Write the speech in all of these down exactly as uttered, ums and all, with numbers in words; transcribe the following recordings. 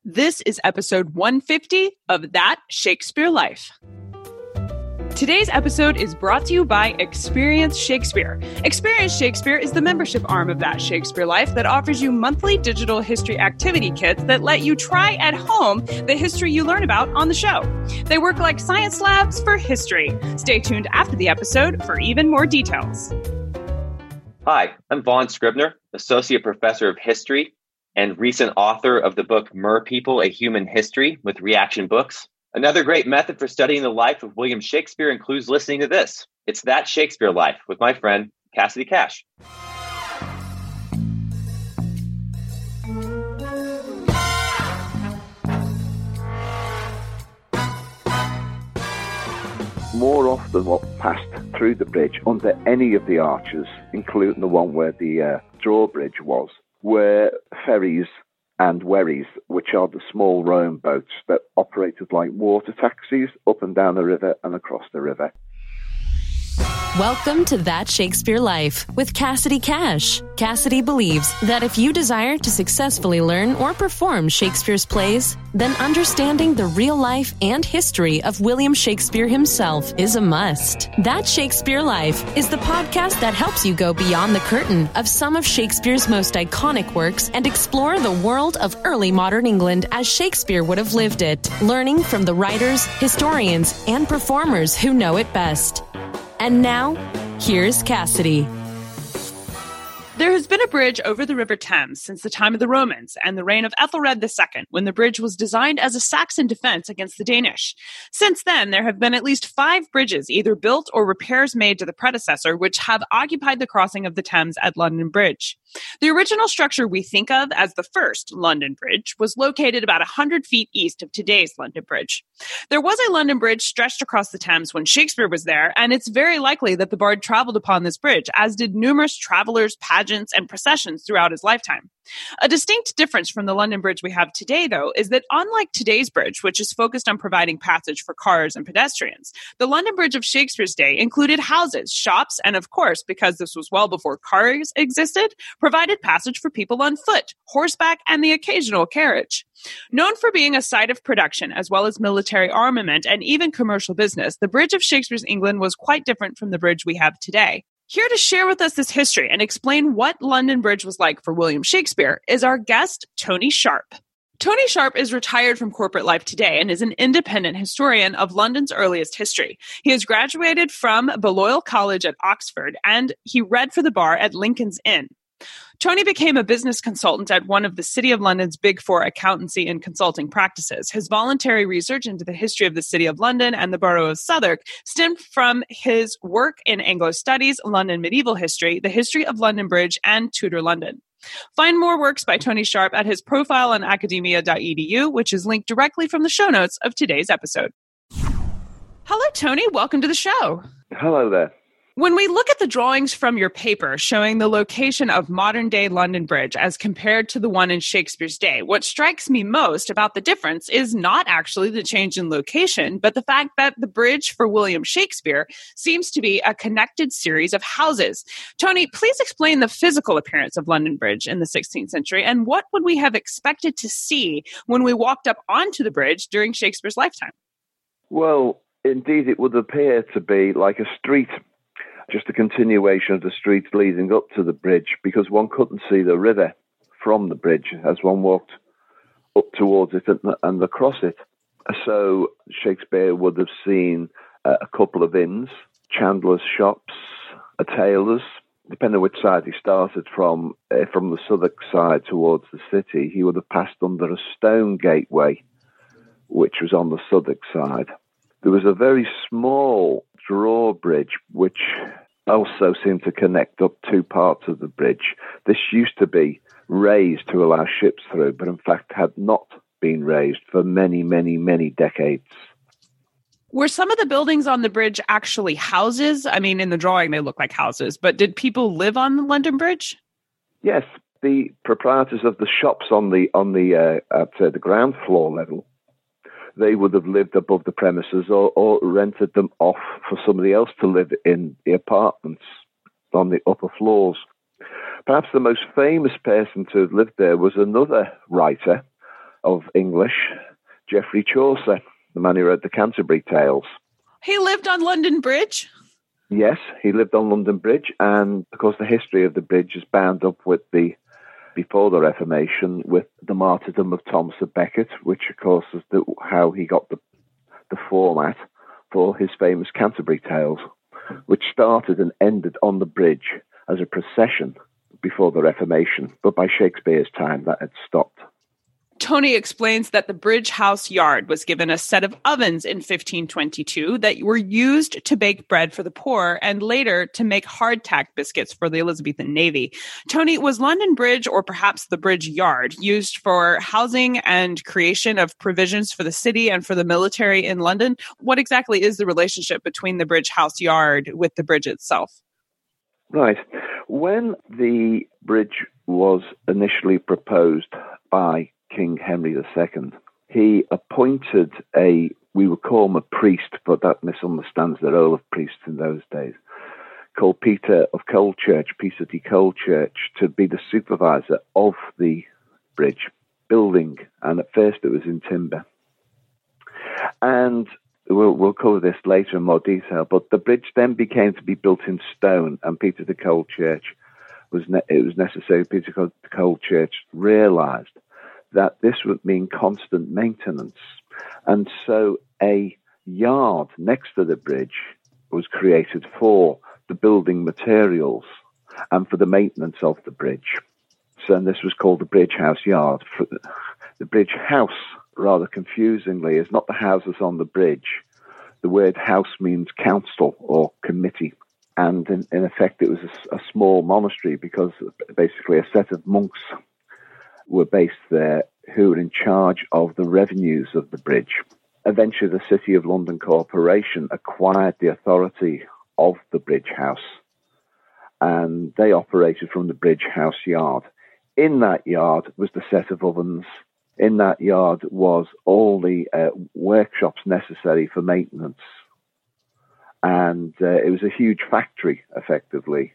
This is episode one fifty of That Shakespeare Life. Today's episode is brought to you by Experience Shakespeare. Experience Shakespeare is the membership arm of That Shakespeare Life that offers you monthly digital history activity kits that let you try at home the history you learn about on the show. They work like science labs for history. Stay tuned after the episode for even more details. Hi, I'm Vaughn Scribner, Associate Professor of History and recent author of the book Mer People, A Human History with Reaction Books. Another great method for studying the life of William Shakespeare includes listening to this. It's That Shakespeare Life with my friend, Cassidy Cash. More often what passed through the bridge under any of the arches, including the one where the uh, drawbridge was, were ferries and wherries, which are the small rowing boats that operated like water taxis up and down the river and across the river. Welcome to That Shakespeare Life with Cassidy Cash. Cassidy believes that if you desire to successfully learn or perform Shakespeare's plays, then understanding the real life and history of William Shakespeare himself is a must. That Shakespeare Life is the podcast that helps you go beyond the curtain of some of Shakespeare's most iconic works and explore the world of early modern England as Shakespeare would have lived it, learning from the writers, historians, and performers who know it best. And now, here's Cassidy. There has been a bridge over the River Thames since the time of the Romans and the reign of Ethelred the Second, when the bridge was designed as a Saxon defense against the Danish. Since then, there have been at least five bridges, either built or repairs made to the predecessor, which have occupied the crossing of the Thames at London Bridge. The original structure we think of as the first London Bridge was located about one hundred feet east of today's London Bridge. There was a London Bridge stretched across the Thames when Shakespeare was there, and it's very likely that the bard traveled upon this bridge, as did numerous travelers, pageants, and processions throughout his lifetime. A distinct difference from the London Bridge we have today, though, is that unlike today's bridge, which is focused on providing passage for cars and pedestrians, the London Bridge of Shakespeare's day included houses, shops, and of course, because this was well before cars existed, provided passage for people on foot, horseback, and the occasional carriage. Known for being a site of production, as well as military armament and even commercial business, the Bridge of Shakespeare's England was quite different from the bridge we have today. Here to share with us this history and explain what London Bridge was like for William Shakespeare is our guest, Tony Sharp. Tony Sharp is retired from corporate life today and is an independent historian of London's earliest history. He has graduated from Balliol College at Oxford, and he read for the bar at Lincoln's Inn. Tony became a business consultant at one of the City of London's Big Four accountancy and consulting practices. His voluntary research into the history of the City of London and the borough of Southwark stemmed from his work in Anglo Studies, London Medieval History, the history of London Bridge, and Tudor London. Find more works by Tony Sharp at his profile on academia dot e d u, which is linked directly from the show notes of today's episode. Hello, Tony. Welcome to the show. Hello there. When we look at the drawings from your paper showing the location of modern-day London Bridge as compared to the one in Shakespeare's day, what strikes me most about the difference is not actually the change in location, but the fact that the bridge for William Shakespeare seems to be a connected series of houses. Tony, please explain the physical appearance of London Bridge in the sixteenth century, and what would we have expected to see when we walked up onto the bridge during Shakespeare's lifetime? Well, indeed, it would appear to be like a street, just a continuation of the streets leading up to the bridge, because one couldn't see the river from the bridge as one walked up towards it and, and across it. So Shakespeare would have seen uh, a couple of inns, chandlers' shops, a tailor's. Depending on which side he started from, uh, from the Southwark side towards the city, he would have passed under a stone gateway, which was on the Southwark side. There was a very small drawbridge, which also seemed to connect up two parts of the bridge. This used to be raised to allow ships through, but in fact had not been raised for many, many, many decades. Were some of the buildings on the bridge actually houses? I mean, in the drawing, they look like houses, but did people live on the London Bridge? Yes, the proprietors of the shops on the on the uh, at uh, the ground floor level, they would have lived above the premises or, or rented them off for somebody else to live in the apartments on the upper floors. Perhaps the most famous person to have lived there was another writer, of English, Geoffrey Chaucer, the man who wrote the Canterbury Tales. He lived on London Bridge? Yes, he lived on London Bridge, and of course the history of the bridge is bound up with the, before the Reformation, with the martyrdom of Thomas à Becket, which of course is the, how he got the, the format for his famous Canterbury Tales, which started and ended on the bridge as a procession before the Reformation, but by Shakespeare's time that had stopped. Tony explains that the Bridge House Yard was given a set of ovens in fifteen twenty-two that were used to bake bread for the poor and later to make hardtack biscuits for the Elizabethan Navy. Tony, was London Bridge, or perhaps the Bridge Yard, used for housing and creation of provisions for the city and for the military in London? What exactly is the relationship between the Bridge House Yard with the bridge itself? Right. When the bridge was initially proposed by King Henry the Second, he appointed a, we would call him a priest, but that misunderstands the role of priests in those days, called Peter of Colechurch, Peter de Colechurch, to be the supervisor of the bridge building. And at first it was in timber. And we'll, we'll cover this later in more detail, but the bridge then became to be built in stone, and Peter de Colechurch, was ne- it was necessary, Peter de Colechurch realized that this would mean constant maintenance. And so a yard next to the bridge was created for the building materials and for the maintenance of the bridge. So and this was called the Bridge House Yard. The Bridge House, rather confusingly, is not the houses on the bridge. The word house means council or committee. And in, in effect, it was a, a small monastery, because basically a set of monks were based there who were in charge of the revenues of the bridge. Eventually, the City of London Corporation acquired the authority of the Bridge House, and they operated from the Bridge House Yard. In that yard was the set of ovens. In that yard was all the uh, workshops necessary for maintenance. And uh, it was a huge factory, effectively.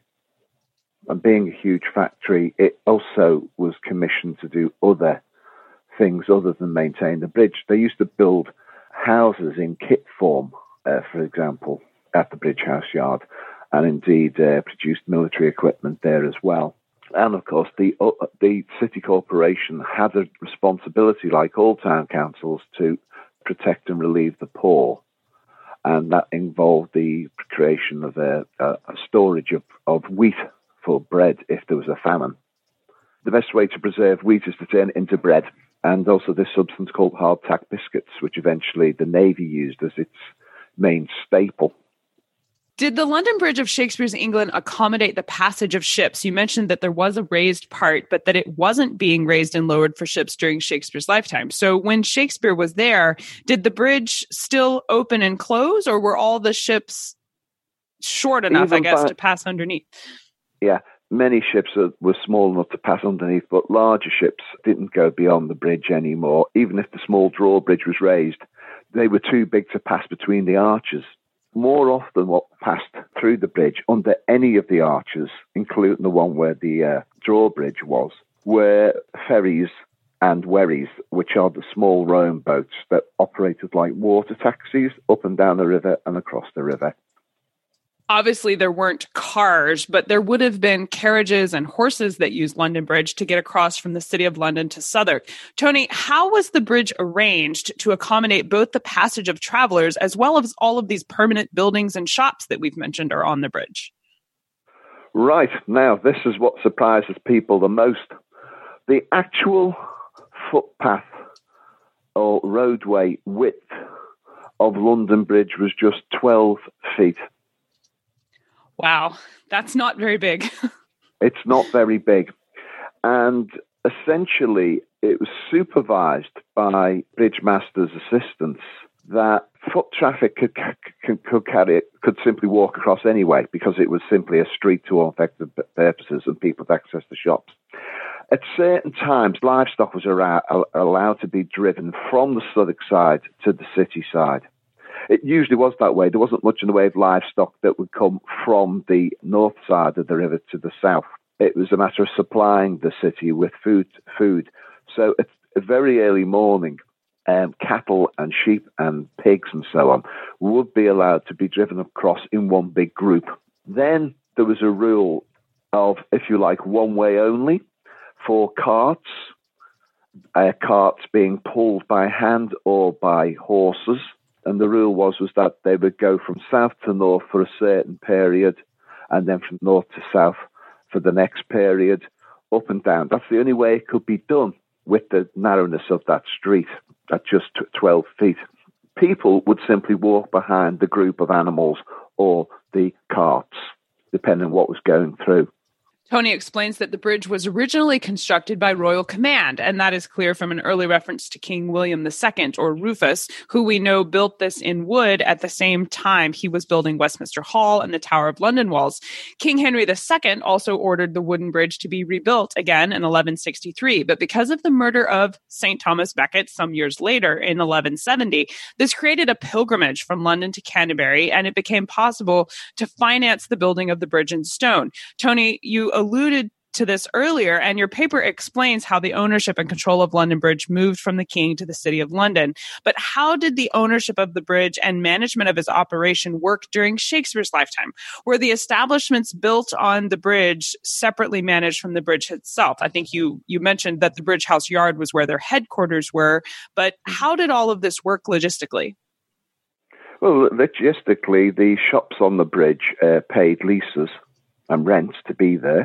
And being a huge factory, it also was commissioned to do other things other than maintain the bridge. They used to build houses in kit form, uh, for example, at the Bridge House Yard, and indeed uh, produced military equipment there as well. And of course, the uh, the city corporation had a responsibility, like all town councils, to protect and relieve the poor. And that involved the creation of a, a, a storage of, of wheat for bread if there was a famine. The best way to preserve wheat is to turn it into bread. And also this substance called hardtack biscuits, which eventually the Navy used as its main staple. Did the London Bridge of Shakespeare's England accommodate the passage of ships? You mentioned that there was a raised part, but that it wasn't being raised and lowered for ships during Shakespeare's lifetime. So when Shakespeare was there, did the bridge still open and close, or were all the ships short enough, Even I guess, by, to pass underneath? Yeah, many ships are, were small enough to pass underneath, but larger ships didn't go beyond the bridge anymore. Even if the small drawbridge was raised, they were too big to pass between the arches. More often what passed through the bridge under any of the arches, including the one where the uh, drawbridge was, were ferries and wherries, which are the small rowing boats that operated like water taxis up and down the river and across the river. Obviously, there weren't cars, but there would have been carriages and horses that used London Bridge to get across from the City of London to Southwark. Tony, how was the bridge arranged to accommodate both the passage of travelers as well as all of these permanent buildings and shops that we've mentioned are on the bridge? Right. Now, this is what surprises people the most. The actual footpath or roadway width of London Bridge was just twelve feet. Wow, that's not very big. It's not very big. And essentially, it was supervised by bridge master's assistants that foot traffic could, could, could carry it, could simply walk across anyway, because it was simply a street to all effective purposes and people to access the shops. At certain times, livestock was allowed to be driven from the Southwark side to the city side. It usually was that way. There wasn't much in the way of livestock that would come from the north side of the river to the south. It was a matter of supplying the city with food. food. So at, a very early morning, um, cattle and sheep and pigs and so on would be allowed to be driven across in one big group. Then there was a rule of, if you like, one way only for carts, uh, carts being pulled by hand or by horses. And the rule was, was that they would go from south to north for a certain period, and then from north to south for the next period, up and down. That's the only way it could be done with the narrowness of that street at just twelve feet. People would simply walk behind the group of animals or the carts, depending on what was going through. Tony explains that the bridge was originally constructed by royal command, and that is clear from an early reference to King William the Second, or Rufus, who we know built this in wood at the same time he was building Westminster Hall and the Tower of London walls. King Henry the Second also ordered the wooden bridge to be rebuilt again in eleven sixty-three, but because of the murder of Saint Thomas Becket some years later in eleven seventy, this created a pilgrimage from London to Canterbury, and it became possible to finance the building of the bridge in stone. Tony, you alluded to this earlier, and your paper explains how the ownership and control of London Bridge moved from the king to the city of London. But how did the ownership of the bridge and management of its operation work during Shakespeare's lifetime? Were the establishments built on the bridge separately managed from the bridge itself? I think you, you mentioned that the Bridge House Yard was where their headquarters were, but how did all of this work logistically? Well, logistically, the shops on the bridge uh, paid leases and rents to be there,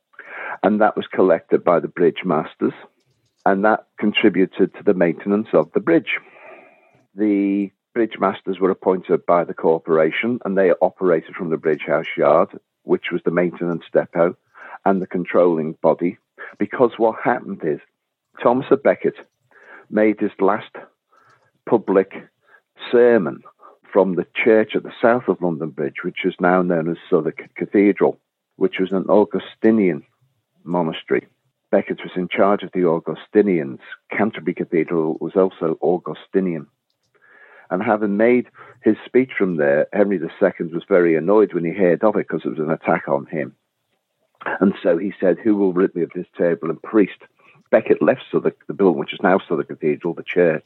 and that was collected by the bridge masters, and that contributed to the maintenance of the bridge. The bridge masters were appointed by the corporation, and they operated from the Bridge House Yard, which was the maintenance depot and the controlling body, because what happened is Thomas à Becket made his last public sermon from the church at the south of London Bridge, which is now known as Southwark Cathedral, which was an Augustinian monastery. Becket was in charge of the Augustinians. Canterbury Cathedral was also Augustinian. And having made his speech from there, Henry the Second was very annoyed when he heard of it because it was an attack on him. And so he said, "Who will rid me of this table and priest?" Becket left Southwark, the building, which is now Southwark Cathedral, the church,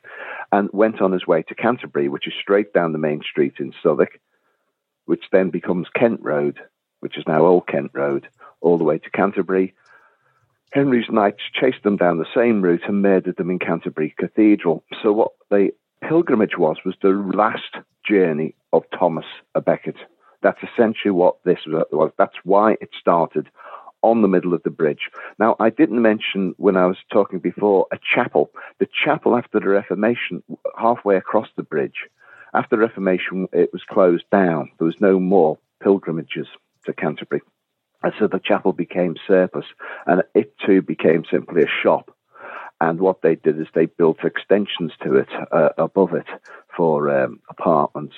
and went on his way to Canterbury, which is straight down the main street in Southwark, which then becomes Kent Road, which is now Old Kent Road, all the way to Canterbury. Henry's knights chased them down the same route and murdered them in Canterbury Cathedral. So what the pilgrimage was, was the last journey of Thomas à Becket. That's essentially what this was. That's why it started on the middle of the bridge. Now, I didn't mention when I was talking before a chapel. The chapel after the Reformation, halfway across the bridge, after the Reformation, it was closed down. There was no more pilgrimages to Canterbury. And so the chapel became surplus, and it too became simply a shop. And what they did is they built extensions to it, uh, above it, for um, apartments.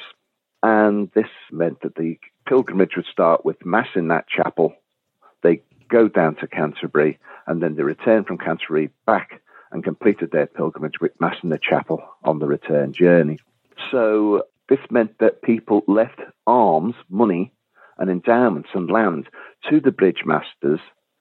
And this meant that the pilgrimage would start with Mass in that chapel. They go down to Canterbury, and then they return from Canterbury back and completed their pilgrimage with Mass in the chapel on the return journey. So this meant that people left alms, money, and endowments and land to the bridge masters,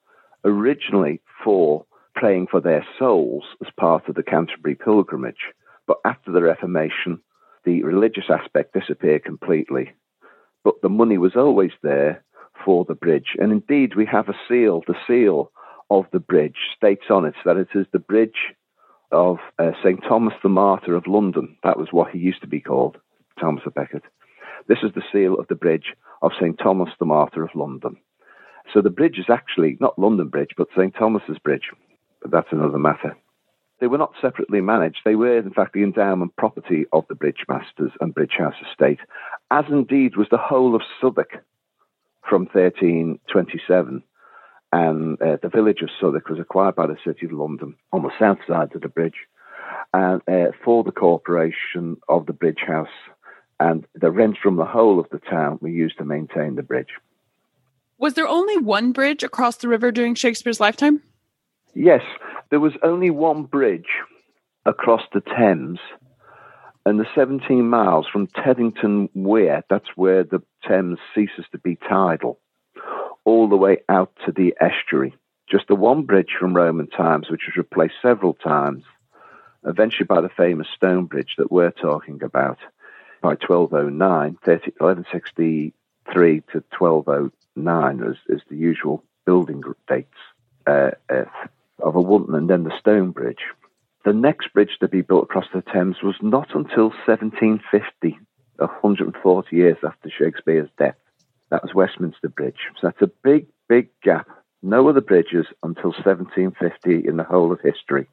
originally for praying for their souls as part of the Canterbury pilgrimage. But after the Reformation, the religious aspect disappeared completely. But the money was always there for the bridge. And indeed, we have a seal. The seal of the bridge states on it that it is the bridge of uh, Saint Thomas the Martyr of London. That was what he used to be called, Thomas à Becket. This is the seal of the bridge of Saint Thomas the Martyr of London. So the bridge is actually not London Bridge, but Saint Thomas's Bridge. But that's another matter. They were not separately managed. They were, in fact, the endowment property of the bridge masters and Bridge House estate, as indeed was the whole of Southwark from thirteen twenty-seven. And uh, the village of Southwark was acquired by the City of London on the south side of the bridge, and uh, for the corporation of the Bridge House. And the rents from the whole of the town were used to maintain the bridge. Was there only one bridge across the river during Shakespeare's lifetime? Yes, there was only one bridge across the Thames, and the seventeen miles from Teddington Weir, that's where the Thames ceases to be tidal, all the way out to the estuary. just the one bridge from Roman times, which was replaced several times, eventually by the famous stone bridge that we're talking about by twelve oh nine, eleven sixty-three to twelve oh nine is, is the usual building dates uh, uh, of a wooden and then the stone bridge. The next bridge to be built across the Thames was not until seventeen fifty, one hundred forty years after Shakespeare's death. That was Westminster Bridge. So that's a big, big gap. No other bridges until seventeen fifty in the whole of history.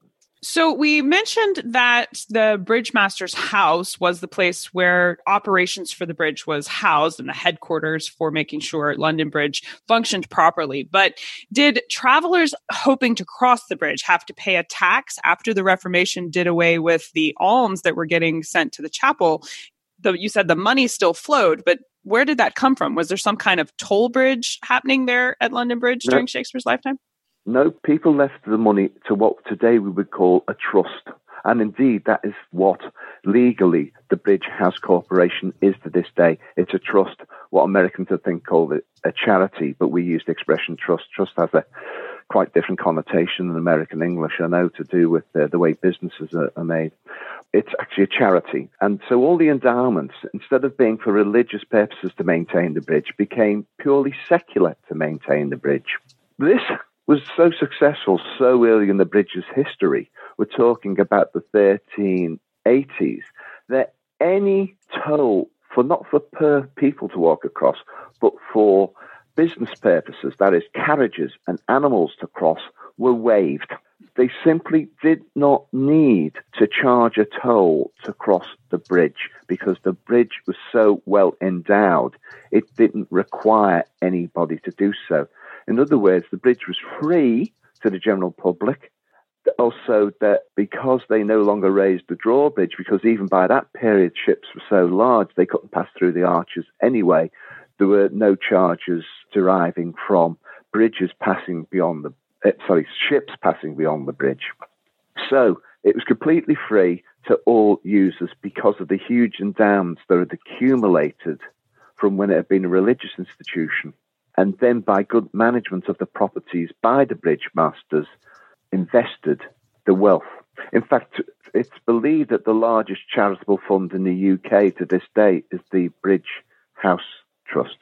So we mentioned that the bridge master's house was the place where operations for the bridge was housed and the headquarters for making sure London Bridge functioned properly. But did travelers hoping to cross the bridge have to pay a tax after the Reformation did away with the alms that were getting sent to the chapel? The, you said the money still flowed, but where did that come from? Was there some kind of toll bridge happening there at London Bridge no. during Shakespeare's lifetime? No, people left the money to what today we would call a trust. And indeed, that is what legally the Bridge House Corporation is to this day. It's a trust, what Americans I think call it a charity, but we use the expression trust. Trust has a quite different connotation than American English, I know, to do with the, the way businesses are, are made. It's actually a charity. And so all the endowments, instead of being for religious purposes to maintain the bridge, became purely secular to maintain the bridge. This was so successful so early in the bridge's history, we're talking about the thirteen eighties, that any toll, for not for per people to walk across, but for business purposes, that is carriages and animals to cross, were waived. They simply did not need to charge a toll to cross the bridge because the bridge was so well endowed, it didn't require anybody to do so. In other words, the bridge was free to the general public. Also, that because they no longer raised the drawbridge, because even by that period ships were so large they couldn't pass through the arches anyway, there were no charges deriving from bridges passing beyond the uh, sorry ships passing beyond the bridge. So it was completely free to all users because of the huge endowments that had accumulated from when it had been a religious institution. And then by good management of the properties by the bridge masters, invested the wealth. In fact, it's believed that the largest charitable fund in the U K to this day is the Bridge House Trust.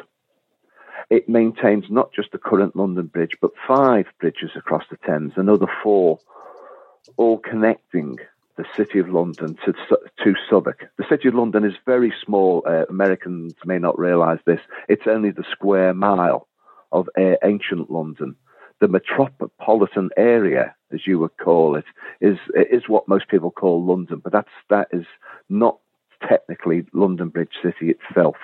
It maintains not just the current London Bridge, but five bridges across the Thames, another four, all connecting the City of London to, to Southwark. The City of London is very small. Uh, Americans may not realise this. It's only the square mile of uh, ancient London. The metropolitan area, as you would call it, is is what most people call London, but that's that is not technically London Bridge City itself.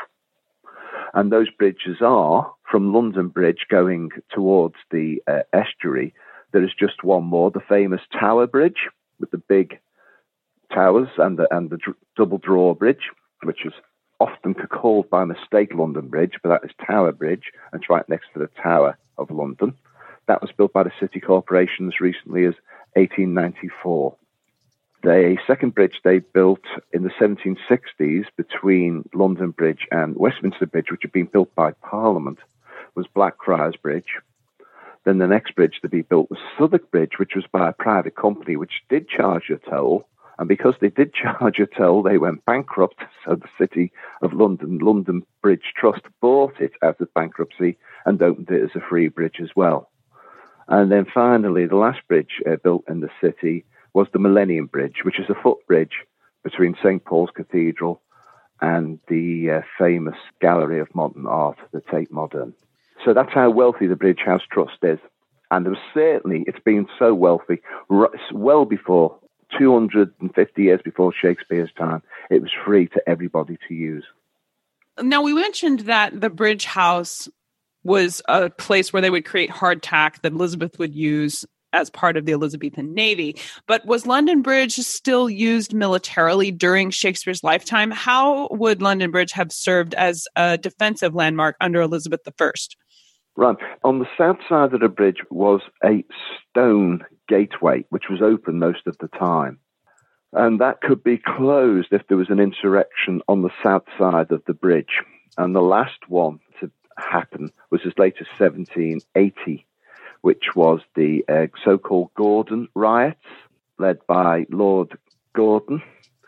And those bridges are from London Bridge going towards the uh, estuary. There is just one more, the famous Tower Bridge with the big towers and the and the dr- double drawbridge, which is often called by mistake London Bridge, but that is Tower Bridge, and it's right next to the Tower of London. That was built by the City Corporation as recently as eighteen ninety-four. The second bridge they built in the seventeen sixties between London Bridge and Westminster Bridge, which had been built by Parliament, was Blackfriars Bridge. Then the next bridge to be built was Southwark Bridge, which was by a private company, which did charge a toll. And because they did charge a toll, they went bankrupt. So the City of London, London Bridge Trust, bought it out of bankruptcy and opened it as a free bridge as well. And then finally, the last bridge uh, built in the city was the Millennium Bridge, which is a footbridge between Saint Paul's Cathedral and the uh, famous Gallery of Modern Art, the Tate Modern. So that's how wealthy the Bridge House Trust is. And there was certainly, it's been so wealthy, well before, two hundred fifty years before Shakespeare's time, it was free to everybody to use. Now, we mentioned that the Bridge House was a place where they would create hardtack that Elizabeth would use as part of the Elizabethan Navy. But was London Bridge still used militarily during Shakespeare's lifetime? How would London Bridge have served as a defensive landmark under Elizabeth the First? Right. On the south side of the bridge was a stone gateway, which was open most of the time. And that could be closed if there was an insurrection on the south side of the bridge. And the last one to happen was as late as seventeen eighty, which was the uh, so-called Gordon riots, led by Lord Gordon,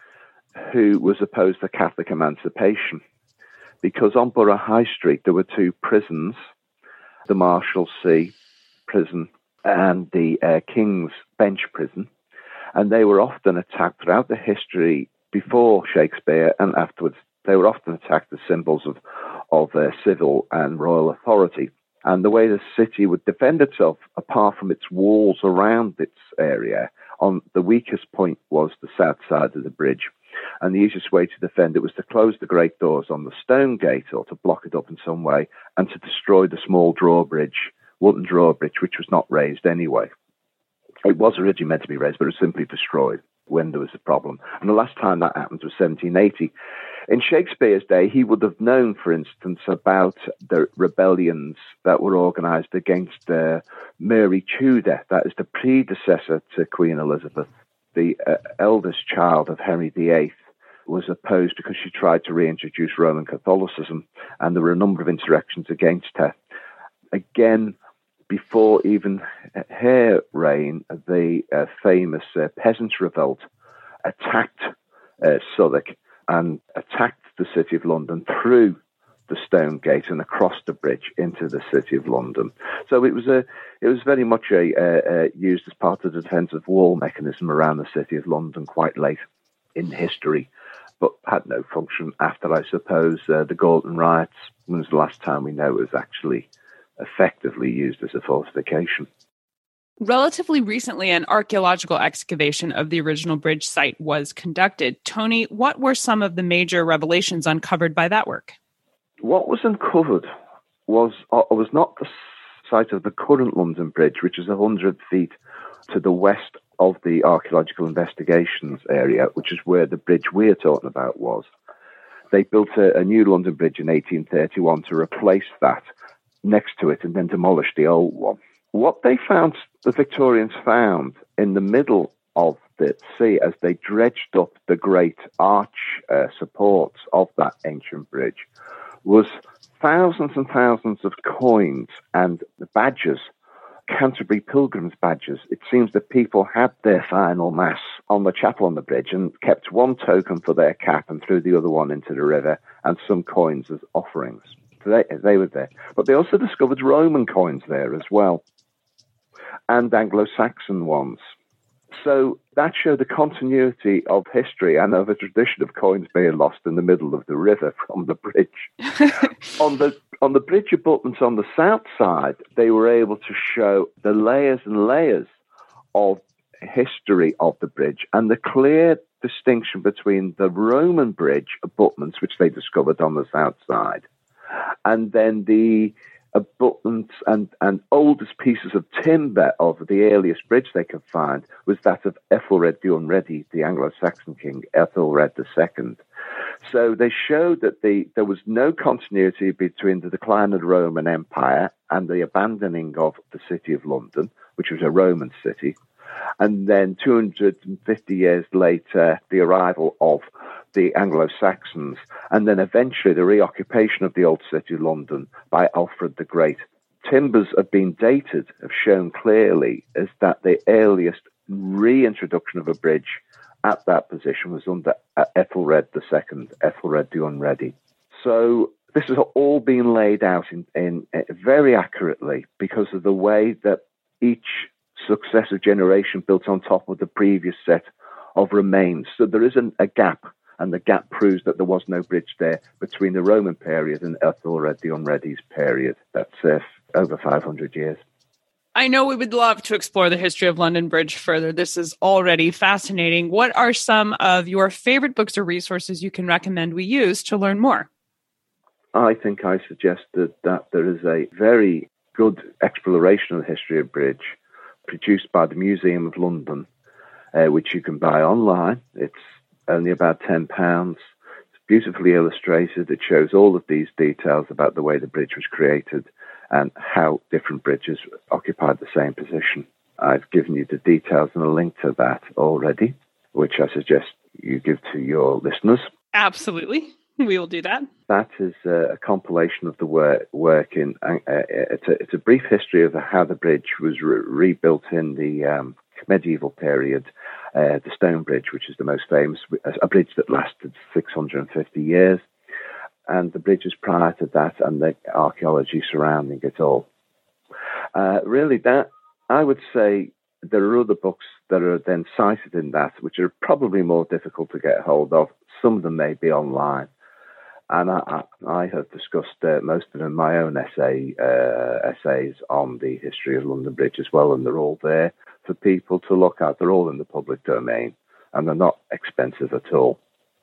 who was opposed to Catholic emancipation. Because on Borough High Street, there were two prisons, the Marshalsea prison and the uh, King's Bench prison, and they were often attacked throughout the history before Shakespeare and afterwards. They were often attacked as symbols of, of uh, civil and royal authority. And the way the city would defend itself, apart from its walls around its area, on the weakest point was the south side of the bridge. And the easiest way to defend it was to close the great doors on the stone gate or to block it up in some way and to destroy the small drawbridge, wooden drawbridge, which was not raised anyway. It was originally meant to be raised, but it was simply destroyed when there was a problem. And the last time that happened was seventeen eighty. In Shakespeare's day, he would have known, for instance, about the rebellions that were organised against uh, Mary Tudor, that is the predecessor to Queen Elizabeth. The uh, eldest child of Henry the Eighth was opposed because she tried to reintroduce Roman Catholicism, and there were a number of insurrections against her. Again, before even her reign, the uh, famous uh, Peasants' Revolt attacked uh, Southwark and attacked the City of London through the Stone Gate and across the bridge into the City of London. So it was a, it was very much a uh, uh, used as part of the defensive wall mechanism around the City of London quite late in history, but had no function after, I suppose, uh, the Gordon riots. When was the last time we know it was actually effectively used as a fortification? Relatively recently, an archaeological excavation of the original bridge site was conducted. Tony, what were some of the major revelations uncovered by that work? What was uncovered was uh, was not the site of the current London Bridge, which is one hundred feet to the west of the archaeological investigations area, which is where the bridge we're talking about was. They built a, a new London Bridge in eighteen thirty-one to replace that next to it and then demolish the old one. What they found, the Victorians found in the middle of the sea as they dredged up the great arch uh, supports of that ancient bridge, was thousands and thousands of coins and badges, Canterbury Pilgrims badges. It seems that people had their final mass on the chapel on the bridge and kept one token for their cap and threw the other one into the river, and some coins as offerings. So they, they were there. But they also discovered Roman coins there as well, and Anglo-Saxon ones. So that showed the continuity of history and of a tradition of coins being lost in the middle of the river from the bridge. on the on the bridge abutments on the south side, they were able to show the layers and layers of history of the bridge and the clear distinction between the Roman bridge abutments, which they discovered on the south side, and then the abutments and, and oldest pieces of timber of the earliest bridge they could find was that of Ethelred the Unready, the Anglo-Saxon king, Ethelred the Second. So they showed that the, there was no continuity between the decline of the Roman Empire and the abandoning of the City of London, which was a Roman city, and then two hundred fifty years later, the arrival of the Anglo-Saxons, and then eventually the reoccupation of the old city of London by Alfred the Great. Timbers have been dated, have shown clearly as that the earliest reintroduction of a bridge at that position was under Ethelred the Second, Ethelred the Unready. So this has all been laid out in, in, in very accurately because of the way that each successive generation built on top of the previous set of remains. So there isn't a gap, and the gap proves that there was no bridge there between the Roman period and Ethelred the Unready's period. That's uh, over five hundred years. I know we would love to explore the history of London Bridge further. This is already fascinating. What are some of your favorite books or resources you can recommend we use to learn more? I think I suggested that there is a very good exploration of the history of bridge produced by the Museum of London, uh, which you can buy online. It's only about ten pounds. It's beautifully illustrated. It shows all of these details about the way the bridge was created and how different bridges occupied the same position. I've given you the details and a link to that already, which I suggest you give to your listeners. Absolutely. We will do that. That is uh, a compilation of the work, work in, uh, it's, a, it's a brief history of how the bridge was re- rebuilt in the um, medieval period. Uh, the Stone Bridge, which is the most famous, a bridge that lasted six hundred fifty years. And the bridges prior to that and the archaeology surrounding it all. Uh, really, that I would say there are other books that are then cited in that, which are probably more difficult to get hold of. Some of them may be online. And I, I have discussed uh, most of them in my own essay uh, essays on the history of London Bridge as well, and they're all there for people to look at. They're all in the public domain, and they're not expensive at all.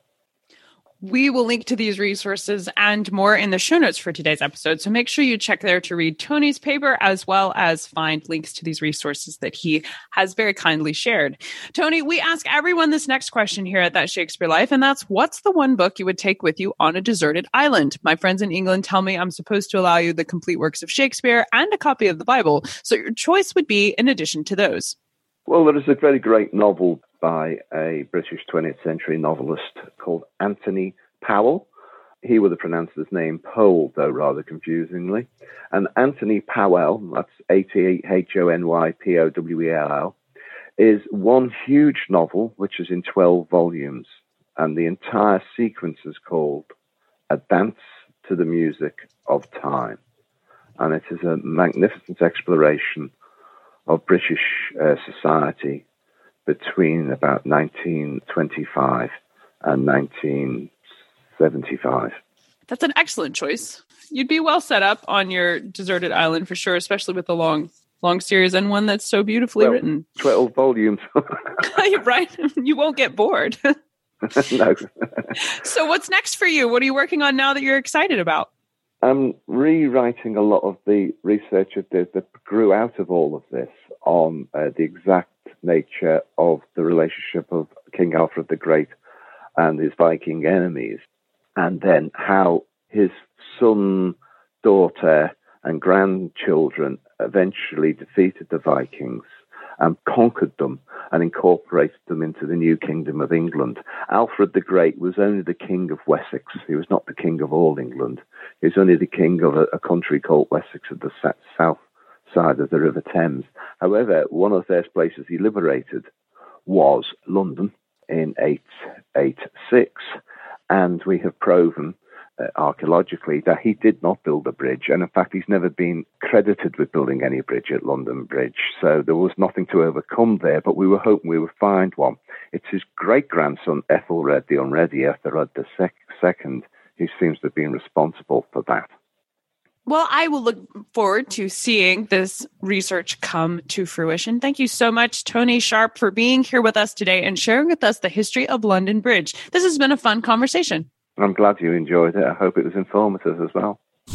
We will link to these resources and more in the show notes for today's episode. So make sure you check there to read Tony's paper, as well as find links to these resources that he has very kindly shared. Tony, we ask everyone this next question here at That Shakespeare Life, and that's, what's the one book you would take with you on a deserted island? My friends in England tell me I'm supposed to allow you the complete works of Shakespeare and a copy of the Bible. So your choice would be in addition to those. Well, there is a very great novel by a British twentieth century novelist called Anthony Powell. He would have pronounced his name Powell, though rather confusingly. And Anthony Powell, that's A T H O N Y P O W E L L, is one huge novel which is in twelve volumes. And the entire sequence is called A Dance to the Music of Time. And it is a magnificent exploration of British uh, society between about nineteen twenty-five and nineteen seventy-five. That's an excellent choice. You'd be well set up on your deserted island for sure, especially with the long, long series and one that's so beautifully well, written. twelve volumes. Right? You won't get bored. No. So what's next for you? What are you working on now that you're excited about? I'm rewriting a lot of the research of this that grew out of all of this on uh, the exact nature of the relationship of King Alfred the Great and his Viking enemies, and then how his son, daughter, and grandchildren eventually defeated the Vikings and conquered them and incorporated them into the new kingdom of England. Alfred the Great was only the king of Wessex. He was not the king of all England. He was only the king of a, a country called Wessex at the south side of the River Thames. However, one of the first places he liberated was London in eight eighty-six, and we have proven uh, archaeologically that he did not build a bridge, and in fact he's never been credited with building any bridge at London Bridge, so there was nothing to overcome there, but we were hoping we would find one. It's his great-grandson Ethelred the Unready, Ethelred the sec- second, who seems to have been responsible for that. Well, I will look forward to seeing this research come to fruition. Thank you so much, Tony Sharp, for being here with us today and sharing with us the history of London Bridge. This has been a fun conversation. I'm glad you enjoyed it. I hope it was informative as well.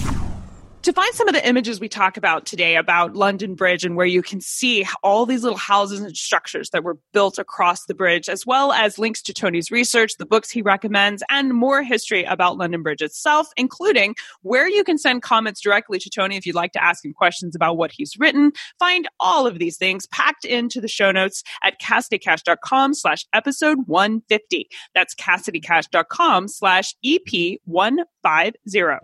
To find some of the images we talk about today about London Bridge and where you can see all these little houses and structures that were built across the bridge, as well as links to Tony's research, the books he recommends, and more history about London Bridge itself, including where you can send comments directly to Tony if you'd like to ask him questions about what he's written. Find all of these things packed into the show notes at CassidyCash.com slash episode 150. That's CassidyCash.com slash EP 150.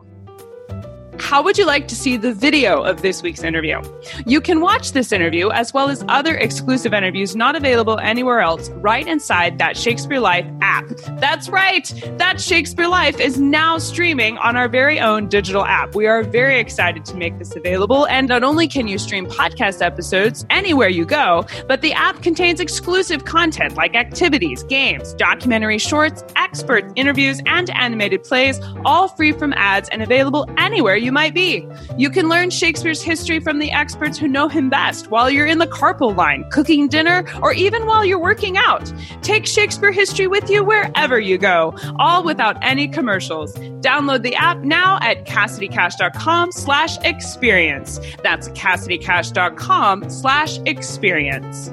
How would you like to see the video of this week's interview? You can watch this interview as well as other exclusive interviews not available anywhere else right inside That Shakespeare Life app. That's right. That Shakespeare Life is now streaming on our very own digital app. We are very excited to make this available. And not only can you stream podcast episodes anywhere you go, but the app contains exclusive content like activities, games, documentary shorts, expert interviews, and animated plays, all free from ads and available anywhere you might be. You can learn Shakespeare's history from the experts who know him best while you're in the carpool line, cooking dinner, or even while you're working out. Take Shakespeare history with you wherever you go, all without any commercials. Download the app now at CassidyCash.com slash experience. That's CassidyCash.com slash experience.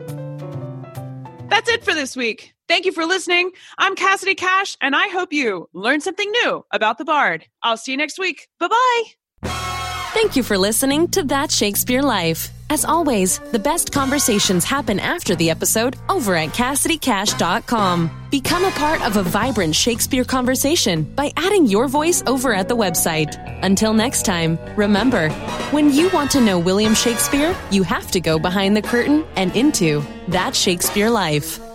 That's it for this week. Thank you for listening. I'm Cassidy Cash, and I hope you learned something new about the Bard. I'll see you next week. Bye-bye. Thank you for listening to That Shakespeare Life. As always, the best conversations happen after the episode over at Cassidy Cash dot com. Become a part of a vibrant Shakespeare conversation by adding your voice over at the website. Until next time, remember, when you want to know William Shakespeare, you have to go behind the curtain and into That Shakespeare Life.